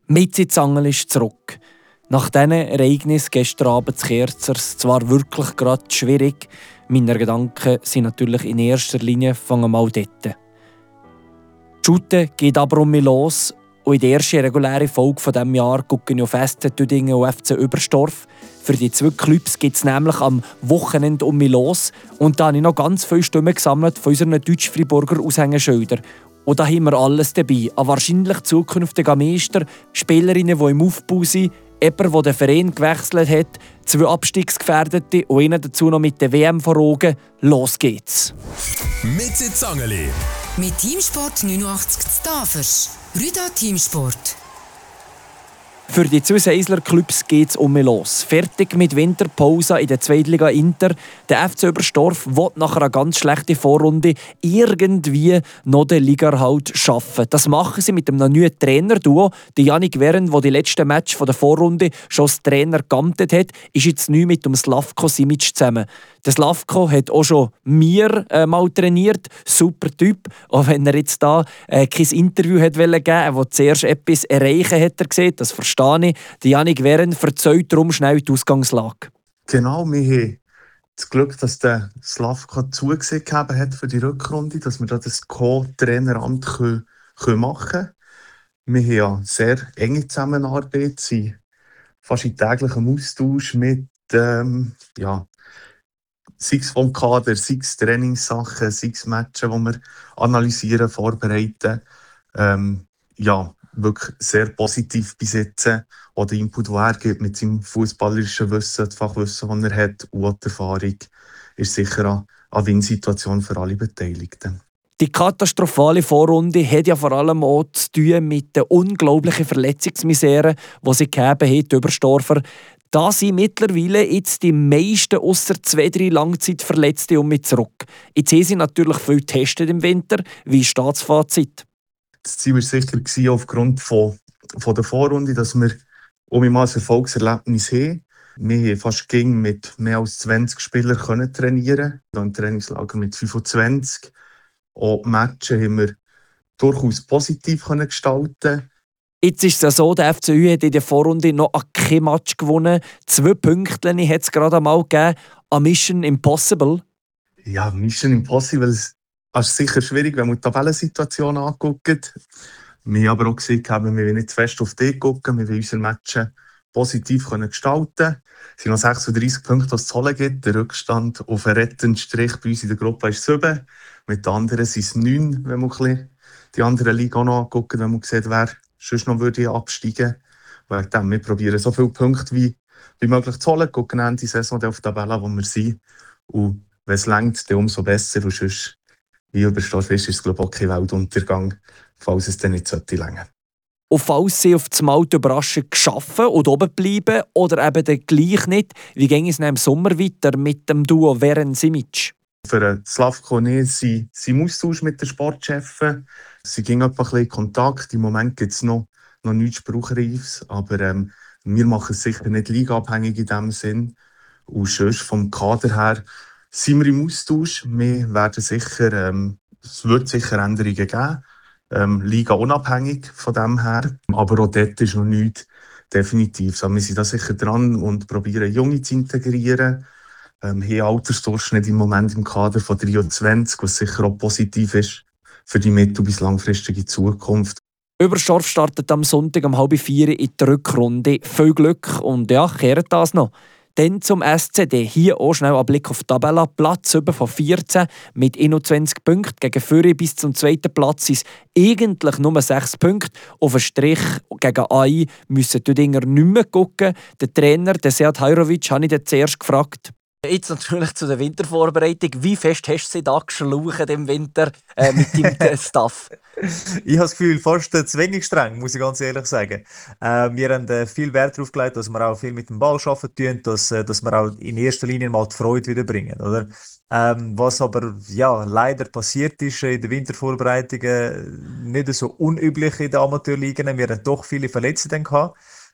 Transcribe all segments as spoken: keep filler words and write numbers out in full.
Mitzitsangel ist zurück. Nach diesen Ereignissen gestern Abend zu Kerzers zwar wirklich gerade schwierig, meine Gedanken sind natürlich in erster Linie fangen mal dort. Die Schute geht aber um mich los und in der ersten regulären Folge dieses diesem Jahr gucken wir auf S C Tüdingen und F C Überstorf. Für die zwei Clubs geht es nämlich am Wochenende um mich los und da habe ich noch ganz viele Stimmen gesammelt von unseren Deutsch-Friburger Aushängeschildern. Und da haben wir alles dabei. Ein wahrscheinlich zukünftiger Meister, Spielerinnen, die im Aufbau sind, jemand, der den Verein gewechselt hat, zwei Abstiegsgefährdete und ihnen dazu noch mit der W M vor Augen. Los geht's! Mitzitsangeli. Mit Teamsport neunundachtzig zu Tafers. Rüda Teamsport. Für die zwei Seisler Clubs geht es um mich los. Fertig mit Winterpause in der Zweitliga Inter. Der F C Überstorf will nach einer ganz schlechten Vorrunde irgendwie noch den Ligaerhalt schaffen. Das machen sie mit einem neuen Trainerduo. Der Yannick Weren, der die letzten Match der Vorrunde schon als Trainer geamtet hat, ist jetzt neu mit dem Slavko Simic zusammen. Der Slavko hat auch schon mir äh, mal trainiert. Super Typ. Auch wenn er jetzt da äh, kein Interview hat geben wollte, er will zuerst etwas erreichen, hat er gesehen. Das verstehe ich. Die Yannick Weren verzeiht darum schnell die Ausgangslage. Genau, wir haben das Glück, dass der Slavko zugesehen hat für die Rückrunde, dass wir da das Co-Traineramt können, können machen können. Wir haben ja sehr enge Zusammenarbeit, sind fast in täglichem Austausch mit, ähm, ja, sei es vom Kader, sei es Trainingssachen, sei es Matches, die wir analysieren, vorbereiten. Ähm, ja, wirklich sehr positiv besitzen. Auch der Input, den er gibt mit seinem fußballerischen Wissen, das Fachwissen, das er hat, und die Erfahrung, ist sicher eine, eine Win-Situation für alle Beteiligten. Die katastrophale Vorrunde hat ja vor allem auch zu tun mit der unglaublichen Verletzungsmisere, die sie gegeben hat, die Überstorfer. Da sind mittlerweile jetzt die meisten ausser zwei, drei Langzeitverletzte um mich zurück. Jetzt haben sie natürlich viel getestet im Winter. Wie ist das Fazit? Das Ziel war sicher aufgrund von, von der Vorrunde, dass wir um ein Erfolgserlebnis haben. Wir haben fast gegen mit mehr als zwanzig Spielern können trainieren. Im Trainingslager mit fünfundzwanzig. Auch die Matches haben wir durchaus positiv können gestalten. Jetzt ist es ja so, der F C Ü hat in der Vorrunde noch kein Match gewonnen. Zwei Punkte hat es gerade einmal gegeben. An Mission Impossible. Ja, Mission Impossible ist sicher schwierig, wenn man die Tabellensituation anguckt. Wir haben aber auch gesehen, wir wollen nicht zu fest auf die gucken, wir wollen unsere Matches positiv gestalten. Es sind noch sechsunddreissig Punkte, die es zu holen gibt. Der Rückstand auf einen rettenden Strich bei uns in der Gruppe ist sieben. Mit den anderen sind es neun, wenn man die anderen Liga auch noch anguckt, wenn man sieht, wer sonst noch würde absteigen würde. Wegen wir probieren so viele Punkte wie, wie möglich zu holen, gucken Ende der Saison auf die Tabelle, wo wir sind. Und wenn es reicht, dann umso besser. Und sonst, wie Überstorf ist, ist es glaube ich auch kein Weltuntergang, falls es dann nicht sollte reichen. Und falls sie auf das Mal die Überraschung schaffen und oben bleiben oder eben dann gleich nicht, wie ging es im Sommer weiter mit dem Duo Weren-Simic? Für Slavko und ich sind sie im Austausch mit den Sportchefen. Sie gehen ein bisschen in Kontakt. Im Moment gibt es noch, noch nichts Spruchreifes, aber ähm, wir machen es sicher nicht ligaabhängig in diesem Sinn. Und sonst vom Kader her sind wir im Austausch. Wir werden sicher, ähm, es wird sicher Änderungen geben. Ähm, Liga unabhängig von dem her. Aber auch dort ist noch nichts definitiv. So, wir sind da sicher dran und probieren, Junge zu integrieren. Ähm, haben Altersdurchschnitt im Moment im Kader von dreiundzwanzig, was sicher auch positiv ist für die mittel- bis langfristige Zukunft. Überstorf startet am Sonntag um halb vier in der Rückrunde. Viel Glück und ja, kehrt das noch. Dann zum S C D. Hier auch schnell ein Blick auf die Tabelle. Platz sieben von vierzehn mit einundzwanzig Punkten. Gegen Führer bis zum zweiten Platz ist eigentlich nur sechs Punkte. Auf den Strich gegen A I müssen die Dinger nicht mehr gucken. Der Trainer, der Sead Hajrovic, habe ich dann zuerst gefragt. Jetzt natürlich zu der Wintervorbereitung. Wie fest hast du sie da geschlaucht im Winter äh, mit deinem Staff? Ich habe das Gefühl, fast zu wenig streng, muss ich ganz ehrlich sagen. Äh, wir haben äh, viel Wert darauf gelegt, dass wir auch viel mit dem Ball arbeiten tun, dass, äh, dass wir auch in erster Linie mal die Freude wieder bringen. Oder? Ähm, was aber ja, leider passiert ist in den Wintervorbereitungen, nicht so unüblich in den Amateurligen. Wir hatten doch viele Verletzte gehabt.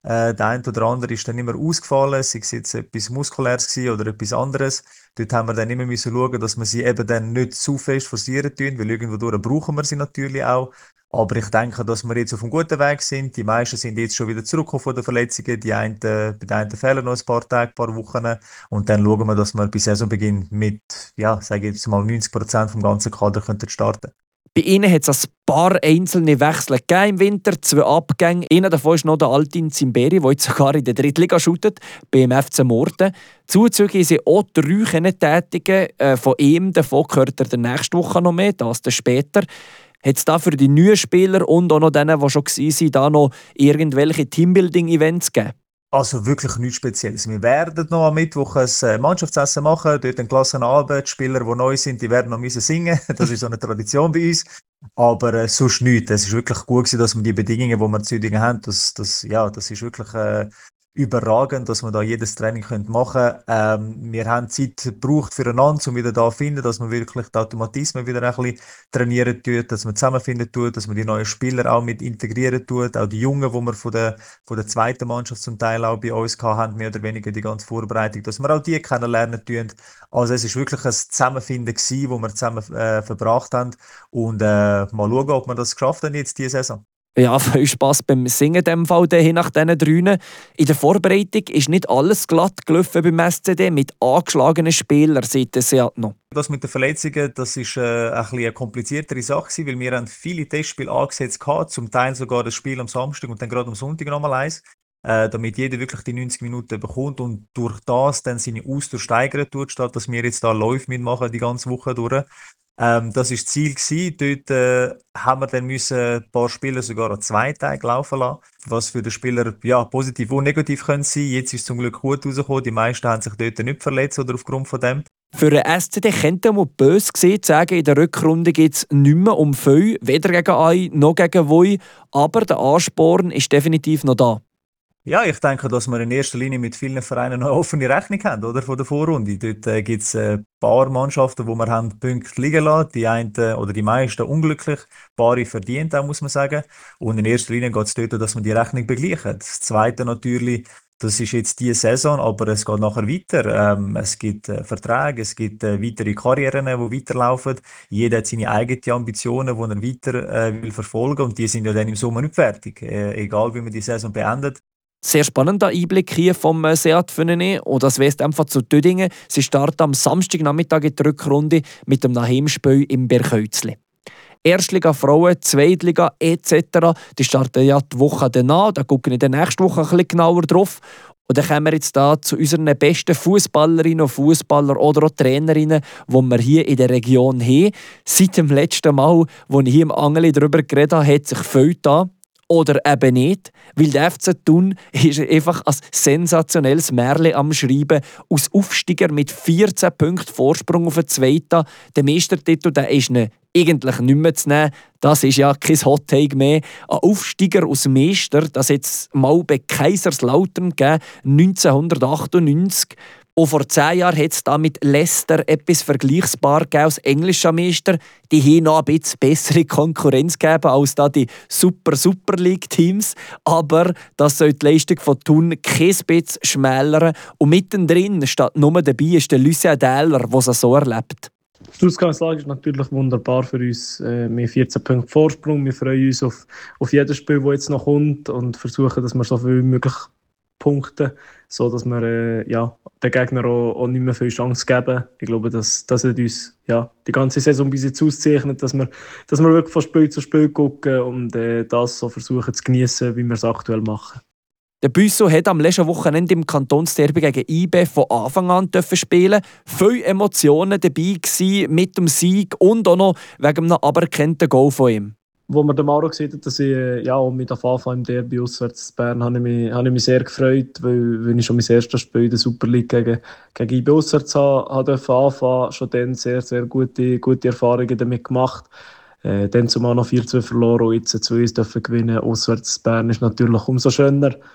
Äh, der eine oder andere ist dann immer ausgefallen, sei es jetzt etwas Muskuläres gewesen oder etwas anderes. Dort haben wir dann immer müssen schauen, dass wir sie eben dann nicht zu fest forcieren tun, weil irgendwo durch brauchen wir sie natürlich auch. Aber ich denke, dass wir jetzt auf einem guten Weg sind. Die meisten sind jetzt schon wieder zurückgekommen von den Verletzungen. Die einen, bei den einen fehlen noch ein paar Tage, ein paar Wochen. Und dann schauen wir, dass wir bis Saisonbeginn mit, ja, sage ich jetzt mal neunzig Prozent vom ganzen Kader könnten starten. Bei ihnen hat es ein paar einzelne Wechsel gegeben im Winter, zwei Abgänge. Einer davon ist noch der Altin Zimberi, der jetzt sogar in der Drittliga shootet, beim F C Murten. Zuzüglich sind auch drei können tätigen. Äh, von ihm davon gehört er der nächste Woche noch mehr, das dann später. Hat es da für die neuen Spieler und auch noch denen, die schon waren, da noch irgendwelche Teambuilding-Events gegeben? Also wirklich nichts Spezielles. Wir werden noch am Mittwoch ein äh, Mannschaftsessen machen, dort einen Klassenabend. Die Spieler, die neu sind, die werden noch müssen singen. Das ist so eine Tradition bei uns. Aber äh, sonst nichts. Es ist wirklich gut gewesen, dass wir die Bedingungen, die wir in Züdingen haben, das, das, ja, das ist wirklich äh, überragend, dass wir da jedes Training machen können. Ähm, wir haben Zeit gebraucht füreinander, um wieder da zu finden, dass wir wirklich die Automatismen wieder ein bisschen trainieren tun, dass wir zusammenfinden tun, dass wir die neuen Spieler auch mit integrieren tun, auch die Jungen, die wir von der, von der zweiten Mannschaft zum Teil auch bei uns hatten, mehr oder weniger die ganze Vorbereitung, dass wir auch die kennenlernen tun. Also es ist wirklich ein Zusammenfinden gewesen, wo wir zusammen äh, verbracht haben und äh, mal schauen, ob wir das geschafft haben jetzt diese Saison. Ja, viel Spass beim Singen in dem Fall dann nach diesen drei. In der Vorbereitung ist nicht alles glatt gelaufen beim S C D mit angeschlagenen Spielern seit der Seat noch. Das mit den Verletzungen, das ist äh, ein bisschen eine kompliziertere Sache gewesen, weil wir haben viele Testspiele angesetzt hatten, zum Teil sogar das Spiel am Samstag und dann gerade am Sonntag nochmal eins, äh, damit jeder wirklich die neunzig Minuten bekommt und durch das dann seine Ausdauer steigern tut, statt dass wir jetzt da Läufe mitmachen die ganze Woche durch. Ähm, das war das Ziel gewesen. Dort äh, haben wir dann müssen ein paar Spieler sogar an zwei Tage laufen lassen, was für den Spieler ja, positiv und negativ können sein. Jetzt ist es zum Glück gut rausgekommen. Die meisten haben sich dort nicht verletzt oder aufgrund von dem. Für den S C D könnte man böse gesehen sagen, in der Rückrunde geht es nicht mehr um viel, weder gegen einen noch gegen Woi, aber der Ansporn ist definitiv noch da. Ja, ich denke, dass wir in erster Linie mit vielen Vereinen eine offene Rechnung haben, oder, von der Vorrunde. Dort äh, gibt es ein paar Mannschaften, wo wir haben Punkte liegen lassen. Die einen oder die meisten unglücklich, ein paar verdient auch, muss man sagen. Und in erster Linie geht es dort, dass wir die Rechnung begleichen. Das Zweite natürlich, das ist jetzt diese Saison, aber es geht nachher weiter. Ähm, es gibt äh, Verträge, es gibt äh, weitere Karrieren, die weiterlaufen. Jeder hat seine eigenen Ambitionen, die er weiter äh, will verfolgen, und die sind ja dann im Sommer nicht fertig. Äh, egal, wie man die Saison beendet. Sehr spannender Einblick hier vom Seat Fenene und das West einfach zu Dödingen. Sie starten am Samstagnachmittag in die Rückrunde mit dem Heimspiel im Berghölzli. Erstliga Frauen, Zweitliga et cetera. Die starten ja die Woche danach. Da gucken wir in der nächsten Woche ein bisschen genauer drauf. Und dann kommen wir jetzt da zu unseren besten Fußballerinnen und Fußballer oder auch Trainerinnen, die wir hier in der Region haben. Seit dem letzten Mal, als ich hier im Angeli darüber geredet habe, hat sich viel da. Oder eben nicht, weil der F C Thun ist einfach ein sensationelles Märchen am Schreiben. Aus Aufsteiger mit vierzehn Punkten Vorsprung auf den Zweiten. Der Meistertitel der ist eigentlich nicht mehr zu nehmen. Das ist ja kein Hot Take mehr. Ein Aufsteiger aus Meister, das hat es mal bei Kaiserslautern gegeben, neunzehnhundertachtundneunzig. Und vor zehn Jahren hat es da mit Leicester etwas Vergleichbares gegeben als englischer Meister. Die haben noch ein bisschen bessere Konkurrenz gegeben als da die Super-Super League-Teams. Aber das soll die Leistung von Thun kein bisschen schmälern. Und mittendrin steht nur dabei ist der Lucien Dähler, der es so erlebt. Die Ausgangslage ist natürlich wunderbar für uns. Wir haben vierzehn Punkte Vorsprung. Wir freuen uns auf, auf jedes Spiel, das jetzt noch kommt, und versuchen, dass wir so viel wie möglich punkten, so dass wir äh, ja, den Gegner auch, auch nicht mehr viel Chance geben. Ich glaube, dass das hat uns ja, die ganze Saison bis jetzt auszeichnet, dass wir, dass wir wirklich von Spiel zu Spiel gucken und äh, das so versuchen zu genießen, wie wir es aktuell machen. Der Büsso hat am letzten Wochenende im Kantonsderby gegen I B von Anfang an spielen. Viele Emotionen dabei gewesen mit dem Sieg und auch noch wegen einem aberkannten Goal von ihm. Wo man den Maro gesehen hat, dass ich ja, auch mit Anfang im Derby auswärts in Bern, habe ich mich, habe ich mich sehr gefreut, weil, weil ich schon mein erstes Spiel in der Super League gegen, gegen I B auswärts habe, habe anfangen, schon dann sehr, sehr gute, gute Erfahrungen damit gemacht. Äh, dann zumal noch vier zwei verloren und jetzt zwei eins dürfen gewinnen. Auswärts in Bern ist natürlich umso schöner.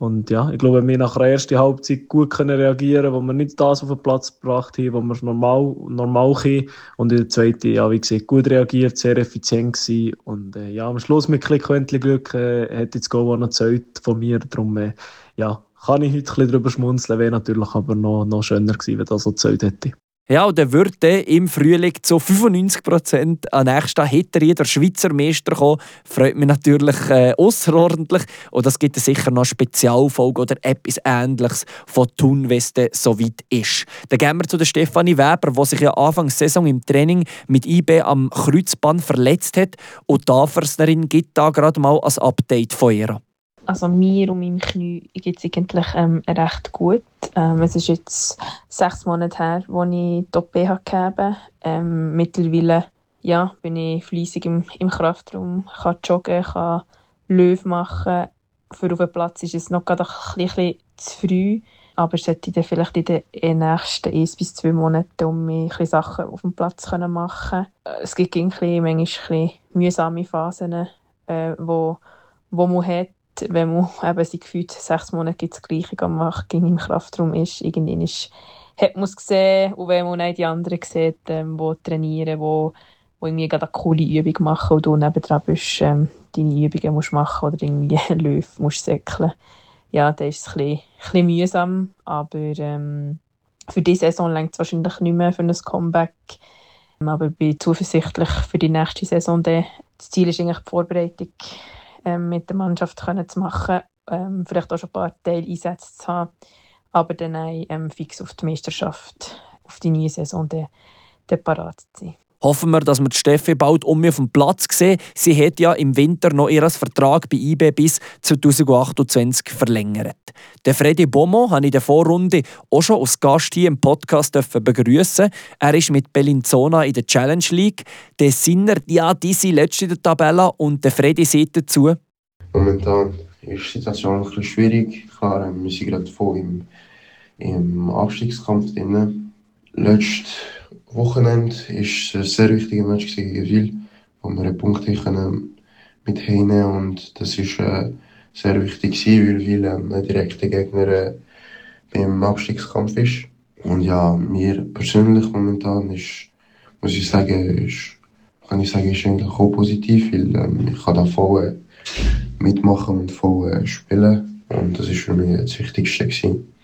Und ja, ich glaube, wir nach der ersten Halbzeit gut können reagieren, wo wir nicht das auf den Platz gebracht haben, wo wir es normal, normal können. Und in der zweiten, ja, wie gesagt, gut reagiert, sehr effizient gewesen. Und äh, ja, am Schluss mit ein bisschen Glück äh, hat jetzt Goal noch gezählt von mir. Darum, äh, ja, kann ich heute ein bisschen drüber schmunzeln, wäre natürlich aber noch, noch schöner gewesen, wenn das so gezählt hätte. Ja, und dann würde im Frühling zu fünfundneunzig Prozent an nächsten Hitler der Schweizer Meister kommen. Freut mich natürlich äh, außerordentlich. Und das gibt sicher noch eine Spezialfolge oder etwas Ähnliches von Thun, wenn es so weit ist. Dann gehen wir zu der Stefanie Weber, die sich ja Anfang der Saison im Training mit I B am Kreuzband verletzt hat. Und die Anversnerin gibt da gerade mal ein Update von ihr. Also mir und meinem Knie geht es eigentlich ähm, recht gut. Ähm, es ist jetzt sechs Monate her, als ich die O P gegeben habe. Ähm, mittlerweile ja, bin ich fleissig im, im Kraftraum, kann joggen, kann Löwe machen. Für auf den Platz ist es noch gerade ein bisschen zu früh. Aber ich sollte dann vielleicht in den nächsten ein bis zwei Monaten um mich ein bisschen Sachen auf dem Platz machen können. Es gibt ein bisschen, manchmal ein bisschen mühsame Phasen, äh, wo, wo man hat. Wenn man eben seit gefühlt sechs Monaten das Gleiche macht, im Kraftraum ist, irgendwann ist, hat man es gesehen. Und wenn man auch die anderen sieht, ähm, die trainieren, die, die irgendwie gerade eine coole Übung machen und du nebendran bist, ähm, deine Übungen musst machen oder irgendwie Löwe musst säckeln, ja, dann ist es ein bisschen, ein bisschen mühsam. Aber ähm, für diese Saison reicht es wahrscheinlich nicht mehr für ein Comeback. Aber ich bin zuversichtlich für die nächste Saison. Das Ziel ist eigentlich die Vorbereitung ähm, mit der Mannschaft können zu machen, ähm, vielleicht auch schon ein paar Teileinsätze zu haben, aber dann auch ähm, fix auf die Meisterschaft, auf die neue Saison dann, dann parat zu sein. Hoffen wir, dass wir die Steffi bald um mich auf dem Platz sehen. Sie hat ja im Winter noch ihren Vertrag bei I B bis zwanzig achtundzwanzig verlängert. Den Freddy Bomo habe ich in der Vorrunde auch schon als Gast hier im Podcast begrüßen. Er ist mit Bellinzona in der Challenge League. Der Sinner, ja, die sind letzte in der Tabelle und der Freddy sagt dazu: Momentan ist die Situation ein bisschen schwierig. Klar, wir sind gerade voll im, im Abstiegskampf drin. Letztes Wochenende war es ein sehr wichtiger Match gegen Wil, wo wir einen Punkt können mit heimnehmen, und das war äh, sehr wichtig, weil Wil ähm, ein direkter Gegner äh, beim Abstiegskampf ist. Und ja, mir persönlich momentan ist, muss ich sagen, ist, kann ich sagen, ist eigentlich auch positiv, weil ähm, ich kann da voll äh, mitmachen und voll äh, spielen, und das war für mich das Wichtigste gewesen,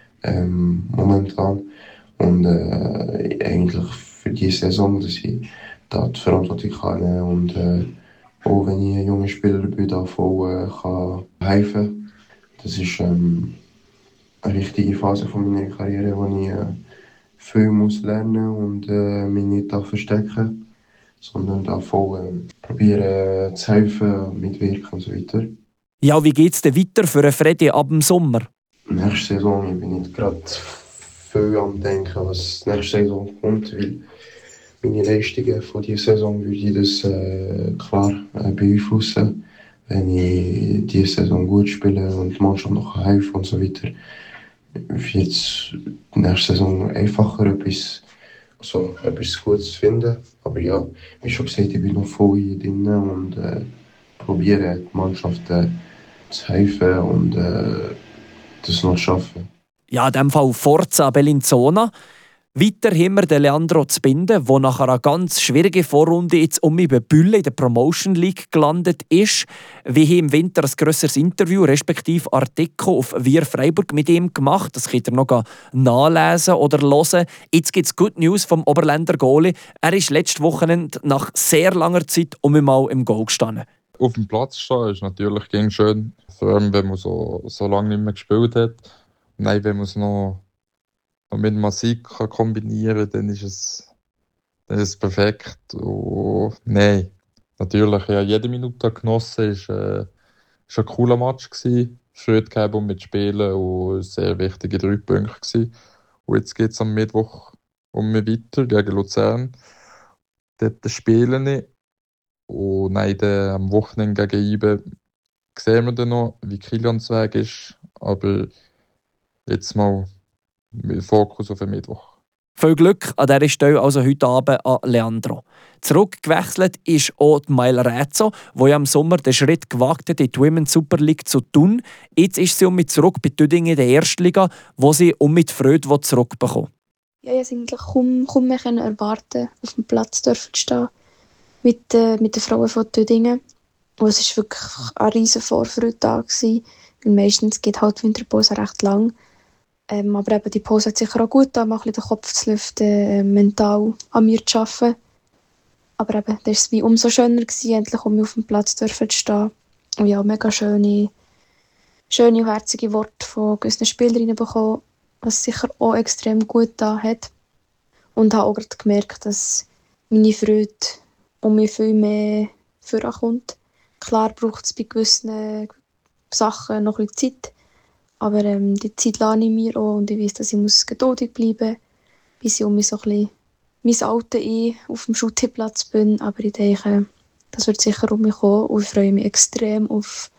ähm, momentan. Und äh, eigentlich für diese Saison, dass ich da die Verantwortung kann nehmen und äh, auch wenn ich ein junger Spieler bin, da voll äh, kann helfen. Das ist ähm, eine wichtige Phase von meiner Karriere, wo ich äh, viel muss lernen und äh, mich nicht da verstecken, sondern da voll äh, probieren äh, zu helfen, mitwirken und so weiter. Ja, wie geht es denn weiter für einen Freddy ab dem Sommer? Nächste Saison, ich bin nicht gerade viel am Denken, was nächste Saison kommt, weil meine Leistungen von dieser Saison würde ich das äh, klar äh, beeinflussen. Wenn ich diese Saison gut spiele und die Mannschaft noch helfen und so weiter, wird es nächste Saison einfacher, etwas, also, etwas Gutes zu finden. Aber ja, wie schon gesagt, ich bin noch voll hier drin und äh, probiere die Mannschaft äh, zu helfen und äh, das noch zu schaffen. Ja, in diesem Fall Forza Bellinzona. Weiter haben wir den Leandro Zbinden, der nach einer ganz schwierigen Vorrunde jetzt um über Bülle in der Promotion League gelandet ist. Wir haben im Winter ein grösseres Interview, respektive Artikel auf Wir Freiburg mit ihm gemacht. Das könnt ihr noch nachlesen oder hören. Jetzt gibt es Good News vom Oberländer Goalie. Er ist letztes Wochenende nach sehr langer Zeit um einmal im Goal gestanden. Auf dem Platz stehen ist natürlich gegen schön, vor allem wenn man so, so lange nicht mehr gespielt hat. Nein, wenn man es noch, noch mit Musik kann kombinieren kann, dann ist es, dann ist es perfekt. Und nein, natürlich, ja, jede Minute genossen. Es war äh, ein cooler Match gewesen. Schritt gegeben und mitspielen und sehr wichtige drei Punkte gewesen. Und jetzt geht es am Mittwoch um mich weiter gegen Luzern. Dort spielen wir. Und nein, dann, am Wochenende gegen I B sehen wir dann noch, wie Kilians Weg ist. Aber jetzt mal mit Fokus auf den Mittwoch. Viel Glück an dieser Stelle also heute Abend an Leandro. Zurückgewechselt ist auch Maila Rezzo, die ja im Sommer den Schritt gewagt hat in die Women's Super League zu tun. Jetzt ist sie um mit zurück bei Tüdingen in der ersten Liga, wo sie um mit Freude zurückbekommen will. Ja, ich konnte eigentlich kaum, kaum mehr erwarten, auf dem Platz zu stehen mit, äh, mit den Frauen von Tüdingen. Und es war wirklich eine riesige Vorfreude da. Gewesen. Meistens geht halt die Winterpause recht lang. Ähm, aber eben die Pause hat sicher auch gut getan, mal ein bisschen den Kopf zu lüften, äh, mental an mir zu arbeiten. Aber eben, das war es wie umso schöner gewesen, endlich um mich auf dem Platz zu stehen. Und ja, mega schöne, schöne und herzige Worte von gewissen Spielerinnen bekommen, was sicher auch extrem gut getan hat. Und habe auch gerade gemerkt, dass meine Freude um mich viel mehr vorankommt. Klar braucht es bei gewissen Sachen noch ein bisschen Zeit. Aber ähm, die Zeit lasse ich mir auch und ich weiss, dass ich muss geduldig bleiben muss, bis ich um mich so ein bisschen mein Alter ein auf dem Schuttiplatz bin. Aber ich denke, das wird sicher um mich kommen und ich freue mich extrem auf,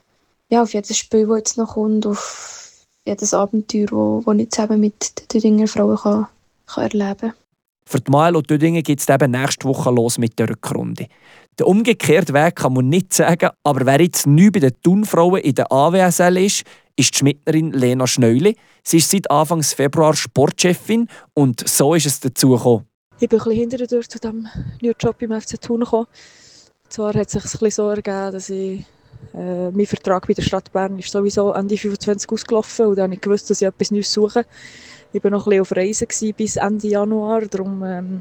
ja, auf jedes Spiel, das jetzt noch kommt, auf jedes Abenteuer, das ich zusammen mit den Tüdinger Frauen kann, kann erleben kann. Für die Mael und Tüdingen geht es eben nächste Woche los mit der Rückrunde. Den umgekehrten Weg kann man nicht sagen, aber wer jetzt neu bei den Thunfrauen in der A W S L ist, ist die Schmidtnerin Lena Schneuli. Sie ist seit Anfang Februar Sportchefin und so ist es dazu gekommen. Ich bin ein bisschen hinterher durch zu diesem neuen Job beim F C Thun gekommen. Und zwar hat es sich ein bisschen so ergeben, dass ich, äh, mein Vertrag bei der Stadt Bern ist sowieso Ende fünfundzwanzig ausgelaufen und dann habe ich gewusst, dass ich etwas Neues suche. Ich war noch ein bisschen auf Reisen bis Ende Januar, darum ähm,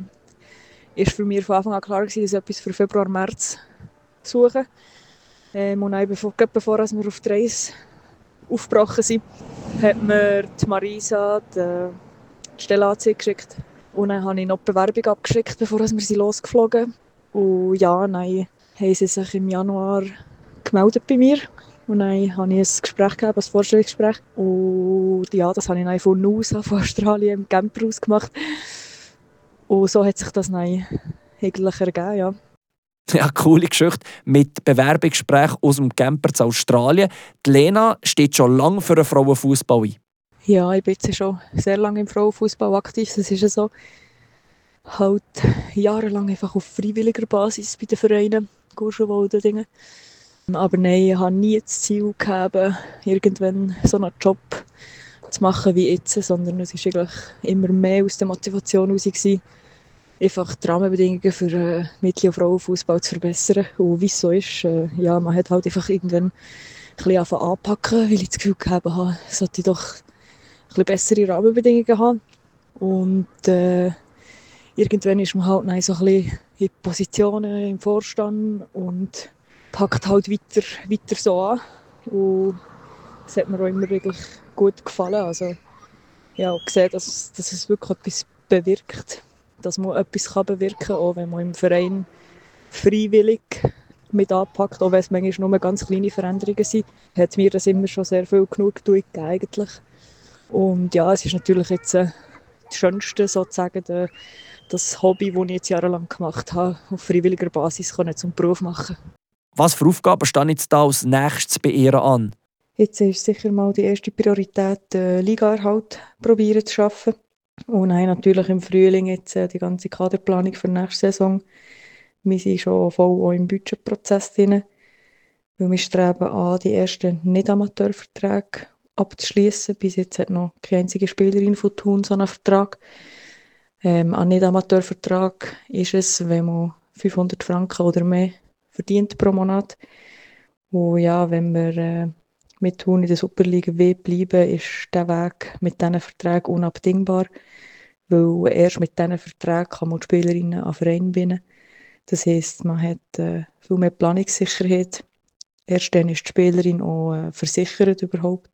ist für mich von Anfang an klar gewesen, dass ich etwas für Februar, März suche. Ähm, und dann, bevor, bevor wir auf die Reise aufgebrochen sind, hat mir die Marisa die, die Stellenanzeige geschickt. Und dann habe ich noch die Bewerbung abgeschickt, bevor wir sie losgeflogen sind. Und ja, dann haben sie sich im Januar gemeldet bei mir. Und dann habe ich ein Gespräch gehabt, ein Vorstellungsgespräch. Und ja, das habe ich dann von N U S A, von Australien, im Camper aus gemacht. Und so hat sich das dann eigentlich ergeben, ja. Ja, coole Geschichte mit Bewerbungsgespräch aus dem Camper zu Australien. Die Lena steht schon lange für den Frauenfußball ein. Ja, ich bin jetzt schon sehr lange im Frauenfußball aktiv. Das ist ja so. Halt jahrelang einfach auf freiwilliger Basis bei den Vereinen, Gurschenwalden, Dinge. Aber nein, ich habe nie das Ziel gehabt, irgendwann so einen Job zu machen wie jetzt, sondern es war eigentlich immer mehr aus der Motivation heraus, einfach die Rahmenbedingungen für äh, Mädchen- und Frauenfußball zu verbessern. Und wie es so ist, äh, ja, man hat halt einfach irgendwann ein bisschen angefangen anpacken, weil ich das Gefühl gehabt habe, sollte ich doch ein bisschen bessere Rahmenbedingungen haben. Und äh, irgendwann ist man halt dann so ein bisschen in Positionen im Vorstand und packt halt weiter, weiter so an. Und das hat mir auch immer wirklich gut gefallen. Also, ja, auch gesehen, dass, dass es wirklich etwas bewirkt. Dass man etwas kann bewirken kann, auch wenn man im Verein freiwillig mit anpackt, auch wenn es manchmal nur ganz kleine Veränderungen sind, hat mir das immer schon sehr viel genug gegeben eigentlich. Und ja, es ist natürlich jetzt äh, das Schönste, sozusagen, de, das Hobby, das ich jetzt jahrelang gemacht habe, auf freiwilliger Basis kann ich zum Beruf machen. Was für Aufgaben stehen jetzt da als nächstes bei ihr an? Jetzt ist sicher mal die erste Priorität, den Ligaerhalt probieren zu schaffen. Und dann natürlich im Frühling jetzt äh, die ganze Kaderplanung für die nächste Saison. Wir sind schon voll auch im Budgetprozess drin. Weil wir streben an, die ersten Nicht-Amateurverträge abzuschließen. Bis jetzt hat noch keine einzige Spielerin von Thun so einen Vertrag. Ähm, ein Nicht-Amateurvertrag ist es, wenn man fünfhundert Franken oder mehr verdient pro Monat. Und ja, wenn wir äh, mit Thun in der Superliga bleiben, ist der Weg mit diesen Verträgen unabdingbar. Weil erst mit diesen Verträgen kann man die Spielerinnen an Verein binden. Das heisst, man hat äh, viel mehr Planungssicherheit. Erst dann ist die Spielerin auch äh, versichert überhaupt.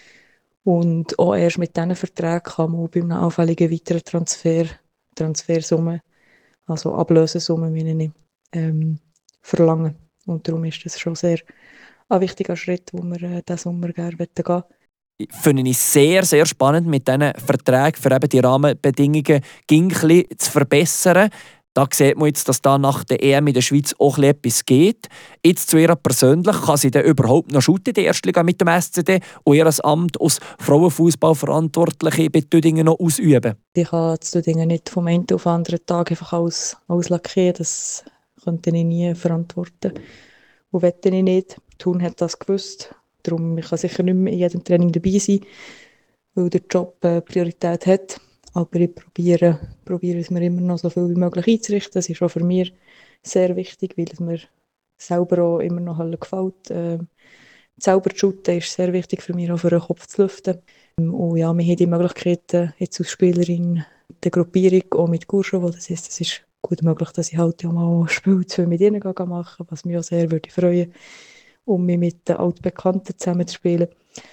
Und auch erst mit diesen Verträgen kann man bei einem allfälligen weiteren Transfer, Transfersumme, also Ablösesumme, meine ich, ähm, verlangen. Und darum ist das schon sehr ein wichtiger Schritt, wo wir äh, diesen Sommer gerne gehen wollen. Ich finde es sehr, sehr spannend, mit diesen Verträgen für eben die Rahmenbedingungen ging ein bisschen zu verbessern. Da sieht man jetzt, dass da nach der E M in der Schweiz auch etwas geht. Jetzt zu ihr persönlich, kann sie denn überhaupt noch shooten in der ersten Liga mit dem S C D und ihr Amt als Frauenfußballverantwortliche bei Tüdingen noch ausüben? Ich kann das Tüdingen nicht vom einen auf den anderen Tag einfach alles, alles lackieren. Das könnte ich nie verantworten. Und wette ich nicht. Thun hat das gewusst. Darum ich kann sicher nicht mehr in jedem Training dabei sein, weil der Job äh, Priorität hat. Aber ich probiere, probiere es mir immer noch so viel wie möglich einzurichten. Das ist auch für mich sehr wichtig, weil es mir selber auch immer noch gefällt. Äh, selber zu shooten ist sehr wichtig für mich, auch für den Kopf zu lüften. Und ja, wir haben die Möglichkeiten jetzt als Spielerin der Gruppierung, auch mit Courchevel. Das heisst, es ist gut möglich, dass ich halt ja mal Spiele mit ihnen machen kann, was mich auch sehr würde freuen, um mich mit den Altbekannten zusammen zu spielen.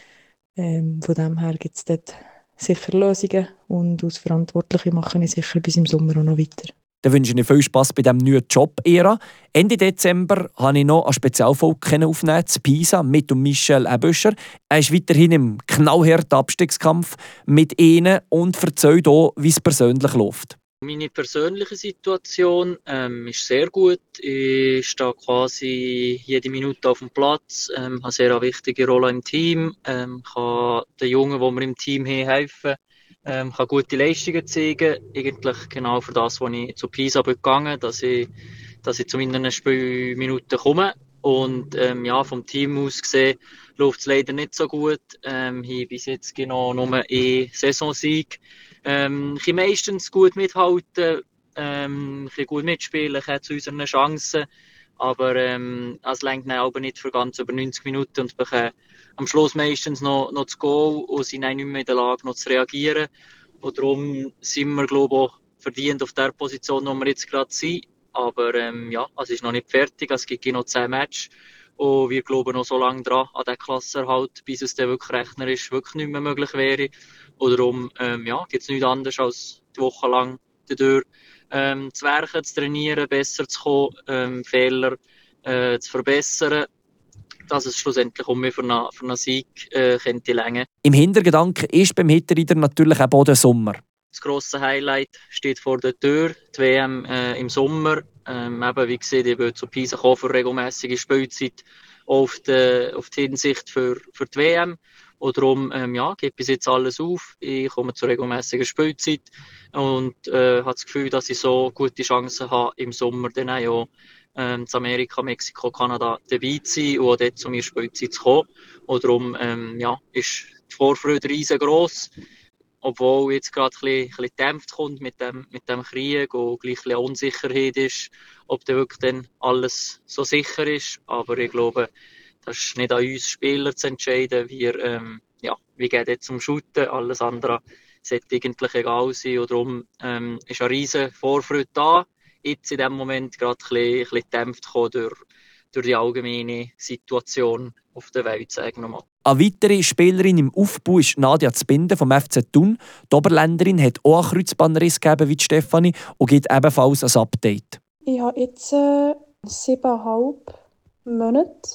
Ähm, von dem her gibt es dort sicher Lösungen und als Verantwortliche mache ich sicher bis im Sommer auch noch weiter. Dann wünsche ich Ihnen viel Spass bei diesem neuen Job-Ära. Ende Dezember habe ich noch eine Spezialfolge aufgenommen, zu Pisa, mit Michel Ebüscher. Er ist weiterhin im knallharten Abstiegskampf mit Ihnen und erzählt auch, wie es persönlich läuft. Meine persönliche Situation ähm, ist sehr gut. Ich stehe quasi jede Minute auf dem Platz, ähm, habe eine sehr wichtige Rolle im Team, ähm, kann den Jungen, die wir im Team haben, helfen, ähm, kann gute Leistungen zeigen. Eigentlich genau für das, was ich zu Pisa bin gegangen, dass ich, dass ich zu meinen Spielminuten komme. Und ähm, ja, vom Team aus gesehen läuft es leider nicht so gut. Ähm, ich habe bis jetzt genau nur einen Saisonsieg. Ähm, ich kann meistens gut mithalten, ähm, ich kann gut mitspielen, ich habe zu unseren Chancen, aber ähm, es reicht dann aber nicht für ganz über neunzig Minuten und bekomme am Schluss meistens noch, noch das Goal und sind dann nicht mehr in der Lage, noch zu reagieren. Und darum sind wir, glaube ich, auch verdient auf der Position, wo wir jetzt gerade sind. Aber ähm, ja, es ist noch nicht fertig, es gibt noch zehn Matches. Und wir glauben noch so lange dran an diesen Klassenerhalt, bis es dann wirklich rechnerisch wirklich nicht mehr möglich wäre. Und darum ähm, ja, gibt es nichts anderes als die Woche lang dadurch ähm, zu werken, zu trainieren, besser zu kommen, ähm, Fehler äh, zu verbessern, dass es schlussendlich um mich für einen, für einen Sieg äh, könnte länger. Im Hintergedanken ist beim Hitterrider natürlich auch der Sommer. Das grosse Highlight steht vor der Tür, die W M äh, im Sommer. Ähm, eben, wie gesagt, ich will zu Pisa kommen für regelmäßige Spielzeit, auf die, auf die Hinsicht für, für die W M. Und darum ähm, ja, gebe ich jetzt alles auf. Ich komme zur regelmäßigen Spielzeit und äh, habe das Gefühl, dass ich so gute Chancen habe, im Sommer dann auch ähm, zu Amerika, Mexiko, Kanada dabei zu sein und auch dort zu meiner Spielzeit zu kommen. Und darum ähm, ja, ist die Vorfreude riesengroß. Obwohl jetzt gerade ein bisschen, ein bisschen gedämpft kommt mit dem, mit dem Krieg und gleich ein bisschen Unsicherheit ist, ob dann wirklich dann alles so sicher ist. Aber ich glaube, das ist nicht an uns Spieler zu entscheiden. Wir, ähm, ja, wir gehen jetzt zum Shooten, alles andere sollte eigentlich egal sein. Und darum ähm, ist eine riesige Vorfreude da. Jetzt in dem Moment gerade ein bisschen, ein bisschen gedämpft durch, durch die allgemeine Situation auf der Welt, sagen wir mal. Eine weitere Spielerin im Aufbau ist Nadia Zbinden vom F C Thun. Die Oberländerin hat auch einen Kreuzbandriss gegeben wie Stefanie und gibt ebenfalls ein Update. Ich habe jetzt äh, siebeneinhalb Monate,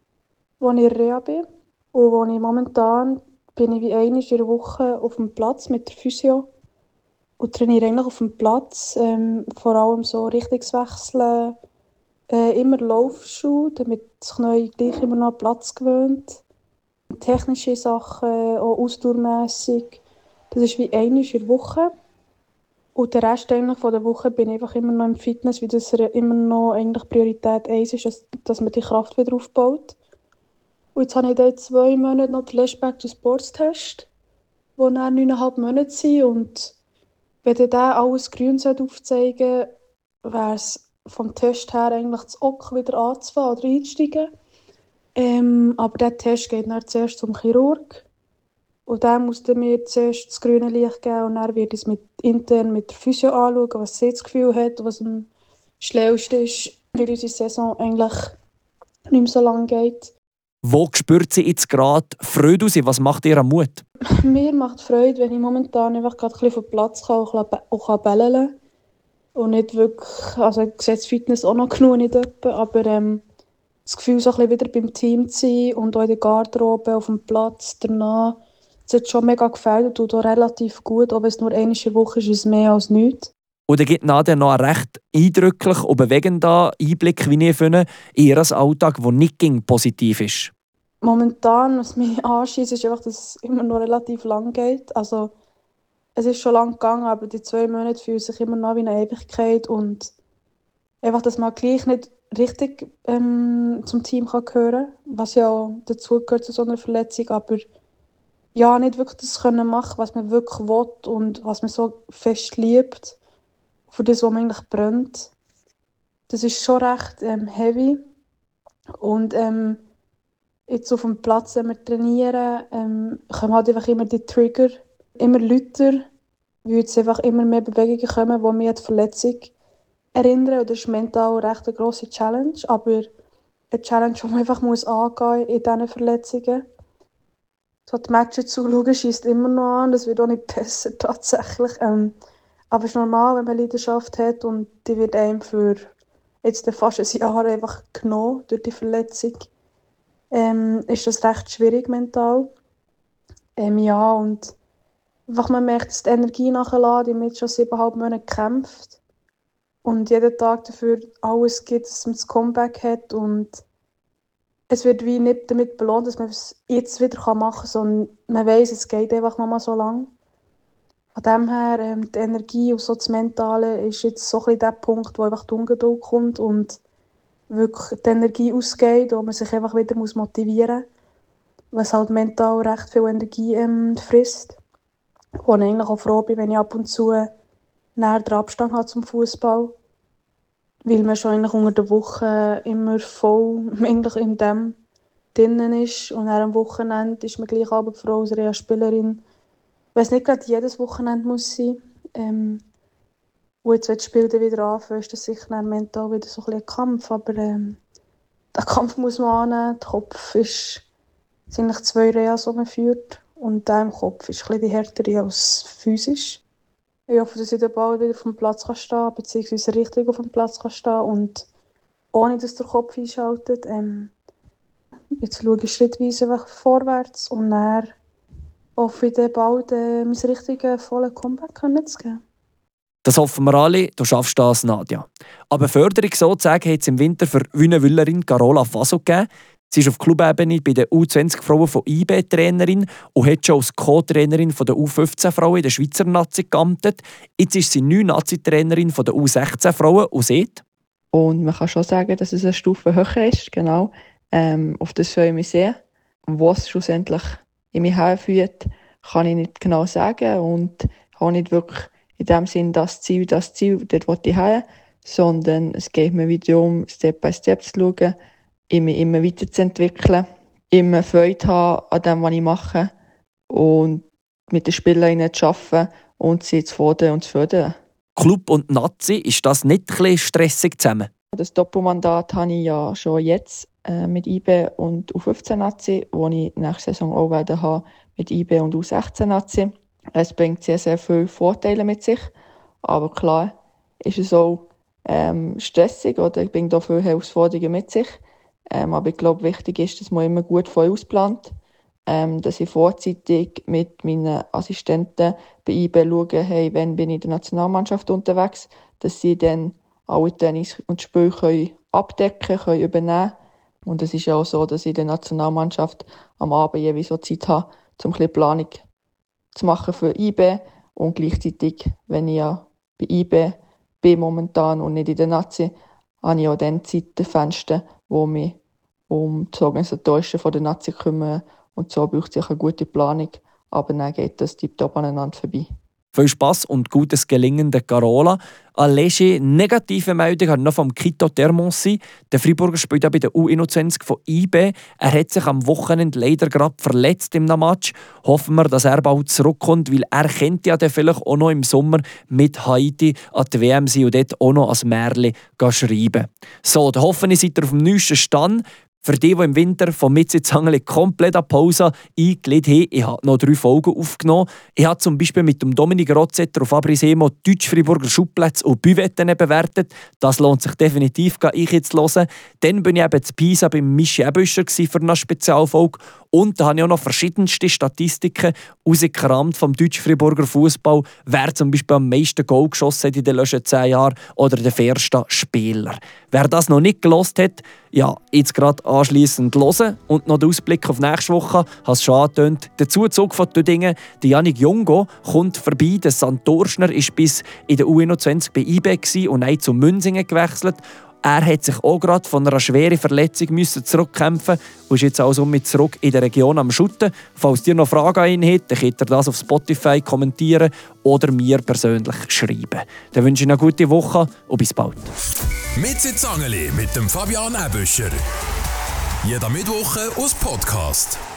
wo ich in Reha bin. Und wo ich momentan bin ich wie einmal in der Woche auf dem Platz mit der Physio. Und trainiere eigentlich auf dem Platz, ähm, vor allem so Richtungswechseln, äh, immer Laufschuhe, damit das Knie gleich immer noch Platz gewöhnt. Technische Sachen, auch ausdauermässig. Das ist wie einmal in der Woche. Und der Rest eigentlich von der Woche bin ich einfach immer noch im Fitness, weil das immer noch eigentlich Priorität eins ist, dass, dass man die Kraft wieder aufbaut. Und jetzt habe ich dann zwei Monate noch den Last Back to Sports Test, der dann neuneinhalb Monate sind. Und wenn dann der alles grün aufzeigen sollte, wäre es vom Test her eigentlich das O K wieder anzufangen oder einzusteigen. Ähm, aber dieser Test geht dann zuerst zum Chirurg. Und der muss dann mir zuerst das grüne Licht geben und dann wird es mit, intern mit der Physio anschauen, was sie das Gefühl hat, was am schlausten ist, weil unsere Saison eigentlich nicht mehr so lange geht. Wo spürt sie jetzt gerade Freude aus? Was macht ihr am Mut? Mir macht Freude, wenn ich momentan einfach gerade ein bisschen vom Platz kann und kann bellen kann. Und nicht wirklich, also ich sehe das Fitness auch noch genug nicht etwa, aber ähm, das Gefühl, so ein bisschen wieder beim Team zu sein und auch in der Garderobe, auf dem Platz, danach, das hat schon mega gefällt und tut auch relativ gut. Auch wenn es nur einmal in der Woche ist, ist es mehr als nichts. Und dann gibt Nadia noch einen recht eindrücklich und bewegenden Einblick, wie ich finde, in ihren Alltag, der nicht ging positiv ist. Momentan, was mich anschießt, ist einfach, dass es immer noch relativ lang geht. Also, es ist schon lang gegangen, aber die zwei Monate fühlen sich immer noch wie eine Ewigkeit. Und einfach, dass man gleich nicht richtig ähm, zum Team kann gehören kann, was ja auch dazugehört zu so einer Verletzung. Aber ja, nicht wirklich das können machen, was man wirklich will und was man so fest liebt. Für das, was man eigentlich brennt. Das ist schon recht ähm, heavy. Und ähm, jetzt auf dem Platz, wenn wir trainieren, ähm, kommen halt einfach immer die Trigger immer lauter, weil jetzt einfach immer mehr Bewegungen kommen, die mich an die Verletzung erinnern. Und das ist mental recht eine grosse Challenge, aber eine Challenge, die man einfach muss angehen muss in diesen Verletzungen. So die Matches zuschauen, schießt immer noch an, das wird auch nicht besser tatsächlich. Ähm, aber es ist normal, wenn man Leidenschaft hat und die wird einem für jetzt fast ein Jahr einfach genommen durch die Verletzung. Ähm, ist das recht schwierig mental. Ähm, ja, und einfach man merkt, dass die Energie nachlässt, die haben jetzt schon siebeneinhalb Monate gekämpft und jeden Tag dafür alles gibt, dass man das Comeback hat und es wird wie nicht damit belohnt, dass man es jetzt wieder machen kann, sondern man weiss, es geht einfach noch mal so lang. Von dem her, ähm, die Energie und so das Mentale ist jetzt so ein bisschen der Punkt, wo einfach die Ungeduld kommt und wirklich die Energie ausgeht und man sich einfach wieder motivieren muss, was halt mental recht viel Energie ähm, frisst. Wo ich eigentlich auch froh bin, wenn ich ab und zu näher den Abstand habe zum Fußball, weil man schon eigentlich unter der Woche immer voll eigentlich in dem drinnen ist und dann am Wochenende ist man gleich aber froh als Reha-Spielerin, weil es nicht gerade jedes Wochenende muss sein. Ähm, und jetzt, wenn das Spiel dann wieder anfängt, ist das sicher dann mental wieder so ein bisschen ein Kampf, aber ähm, den Kampf muss man annehmen. Der Kopf ist, es sind eigentlich zwei Reas, die man führt und der im Kopf ist ein bisschen die härtere als physisch. Ich hoffe, dass ich den Ball wieder auf dem Platz kann stehen, beziehungsweise richtig auf dem Platz kann stehen und ohne, dass der Kopf einschaltet. Ähm, jetzt schaue ich schrittweise vorwärts und dann hoffe ich, dann bald äh, mein richtiges, volles Comeback zu geben. Das hoffen wir alle, du schaffst das, Nadia. Aber Förderung sozusagen hat es im Winter für Wünnewüllerin Carola Faso gegeben. Sie ist auf Clubebene bei den U zwanzig Frauen von I B Trainerin und hat schon als Co-Trainerin der U fünfzehn Frauen in der Schweizer Nazi geamtet. Jetzt ist sie neue Nazi-Trainerin der U sechzehn Frauen und sieht. Und man kann schon sagen, dass es eine Stufe höher ist, genau. Ähm, auf das freue ich mich sehr. Was schlussendlich in mich herführt, kann ich nicht genau sagen und habe nicht wirklich in dem Sinn das Ziel, das Ziel, dort will ich hin, sondern es geht mir wieder darum, Step by Step zu schauen, immer, immer weiterzuentwickeln, immer Freude haben an dem, was ich mache und mit den Spielerinnen zu arbeiten und sie zu fordern und zu fördern. Club und Nazi, ist das nicht ein bisschen stressig zusammen? Das Doppelmandat habe ich ja schon jetzt äh, mit I B und U fünfzehn Nazi, wo ich nächste Saison auch werden habe mit I B und U sechzehn Nazi. Es bringt sehr, sehr viele Vorteile mit sich, aber klar ist es auch ähm, stressig oder bringt auch viele Herausforderungen mit sich. Ähm, aber ich glaube, wichtig ist, dass man immer gut vorausplant, ähm, dass ich vorzeitig mit meinen Assistenten bei I B schaue, hey, wann bin ich in der Nationalmannschaft unterwegs, dass sie dann alle Trainings und Spiele können abdecken können, übernehmen. Und es ist ja auch so, dass ich in der Nationalmannschaft am Abend jeweils so Zeit habe, um ein bisschen Planung zu machen für I B und gleichzeitig, wenn ich ja bei I B bin momentan und nicht in der Nazi, habe ich auch dann Zeitfenster, wo mich um das Organisatorische von der Nazi kümmern und so braucht es eine gute Planung, aber dann geht das tiptop aneinander vorbei. Viel Spass und gutes Gelingen der Carola. Eine leger negative Meldung hat noch vom Quito Termonsi. Der Freiburger spielt ja bei der U einundzwanzig von I B. Er hat sich am Wochenende leider gerade verletzt im Match. Hoffen wir, dass er bald zurückkommt, weil er könnte ja dann vielleicht auch noch im Sommer mit Haiti an die W M sein und dort auch noch als Märchen schreiben. So, dann hoffe ich, seid ihr auf dem neuesten Stand. Für die, die im Winter von Mitzizangeli komplett an Pause eingelegt haben, ich habe noch drei Folgen aufgenommen. Ich habe zum Beispiel mit dem Dominik Rotzetter auf Abrisemo Deutsch-Friburger Schubplätze und Büvetten bewertet. Das lohnt sich definitiv, ich jetzt zu hören. Dann bin ich eben zu Pisa beim Michi Ebüscher für eine Spezialfolge. Und da habe ich auch noch verschiedenste Statistiken rausgekramt vom Deutsch-Friburger Fußball, wer zum Beispiel am meisten Goal geschossen hat in den letzten zehn Jahren oder der fairste Spieler. Wer das noch nicht gehört hat, ja, jetzt gerade anschliessend hören und noch den Ausblick auf nächste Woche, hast schon angetönt. Der Zuzug von Tüdingen, der Yannick Jungo, kommt vorbei. Der Santorschner war bis in der U einundzwanzig bei I B E und dann zu Münsingen gewechselt. Er hat sich auch gerade von einer schweren Verletzung müssen zurückkämpfen und ist jetzt also mit zurück in der Region am Schutten. Falls ihr noch Fragen an ihn habt, dann könnt ihr das auf Spotify kommentieren oder mir persönlich schreiben. Dann wünsche ich eine gute Woche und bis bald. Mitzizangeli mit dem Fabian Ebüscher. Jeder Mittwoch aus Podcast.